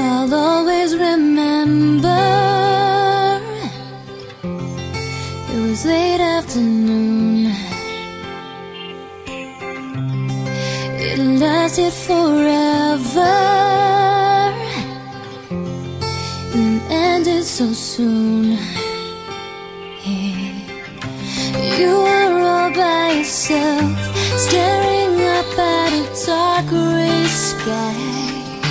I'll always remember. It was late afternoon. It lasted forever and ended so soon. You were all by yourself, staring up at a dark gray sky.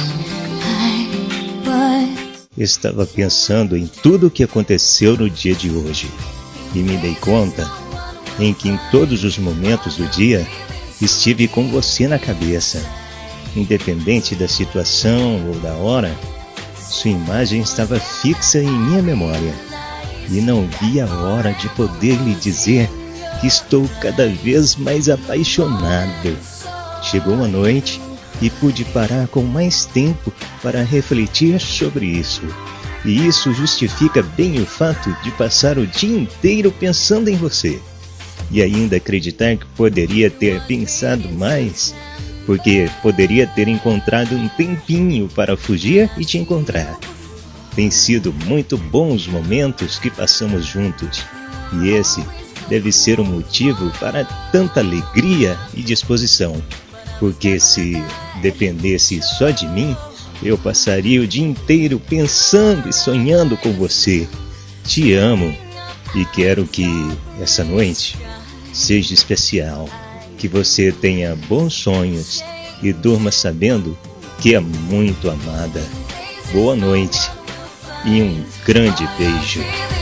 Estava pensando em tudo o que aconteceu no dia de hoje e me dei conta em que em todos os momentos do dia estive com você na cabeça. Independente da situação ou da hora, sua imagem estava fixa em minha memória e não vi a hora de poder lhe dizer que estou cada vez mais apaixonado. Chegou a noite e pude parar com mais tempo para refletir sobre isso. E isso justifica bem o fato de passar o dia inteiro pensando em você. E ainda acreditar que poderia ter pensado mais, porque poderia ter encontrado um tempinho para fugir e te encontrar. Tem sido muito bons momentos que passamos juntos, e esse deve ser o motivo para tanta alegria e disposição. Porque se dependesse só de mim, eu passaria o dia inteiro pensando e sonhando com você. Te amo e quero que essa noite seja especial, que você tenha bons sonhos e durma sabendo que é muito amada. Boa noite e um grande beijo.